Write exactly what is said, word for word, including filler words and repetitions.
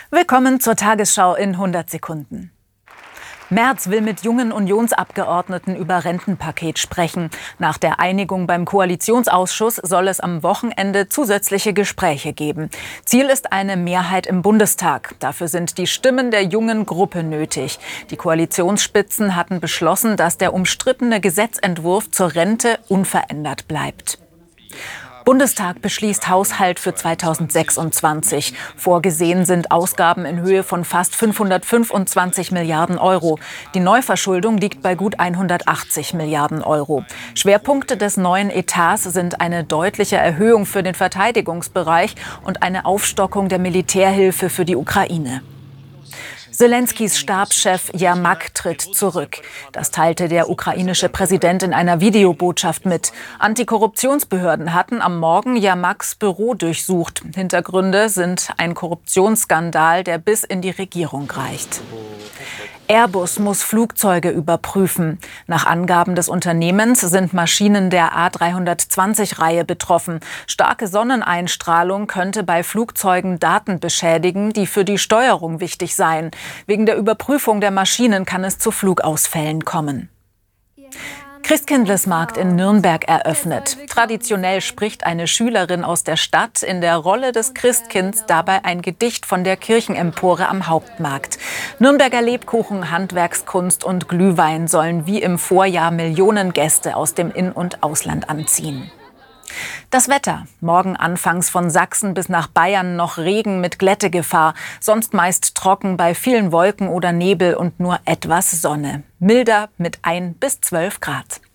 Willkommen zur Tagesschau in hundert Sekunden. Merz will mit jungen Unionsabgeordneten über Rentenpaket sprechen. Nach der Einigung beim Koalitionsausschuss soll es am Wochenende zusätzliche Gespräche geben. Ziel ist eine Mehrheit im Bundestag. Dafür sind die Stimmen der jungen Gruppe nötig. Die Koalitionsspitzen hatten beschlossen, dass der umstrittene Gesetzentwurf zur Rente unverändert bleibt. Bundestag beschließt Haushalt für zweitausendsechsundzwanzig. Vorgesehen sind Ausgaben in Höhe von fast fünfhundertfünfundzwanzig Milliarden Euro. Die Neuverschuldung liegt bei gut hundertachtzig Milliarden Euro. Schwerpunkte des neuen Etats sind eine deutliche Erhöhung für den Verteidigungsbereich und eine Aufstockung der Militärhilfe für die Ukraine. Selenskys Stabschef Jermak tritt zurück. Das teilte der ukrainische Präsident in einer Videobotschaft mit. Antikorruptionsbehörden hatten am Morgen Jermaks Büro durchsucht. Hintergründe sind ein Korruptionsskandal, der bis in die Regierung reicht. Airbus muss Flugzeuge überprüfen. Nach Angaben des Unternehmens sind Maschinen der A dreihundertzwanzig-Reihe betroffen. Starke Sonneneinstrahlung könnte bei Flugzeugen Daten beschädigen, die für die Steuerung wichtig seien. Wegen der Überprüfung der Maschinen kann es zu Flugausfällen kommen. Christkindlesmarkt in Nürnberg eröffnet. Traditionell spricht eine Schülerin aus der Stadt in der Rolle des Christkinds dabei ein Gedicht von der Kirchenempore am Hauptmarkt. Nürnberger Lebkuchen, Handwerkskunst und Glühwein sollen wie im Vorjahr Millionen Gäste aus dem In- und Ausland anziehen. Das Wetter. Morgen anfangs von Sachsen bis nach Bayern noch Regen mit Glättegefahr. Sonst meist trocken bei vielen Wolken oder Nebel und nur etwas Sonne. Milder mit ein bis zwölf Grad.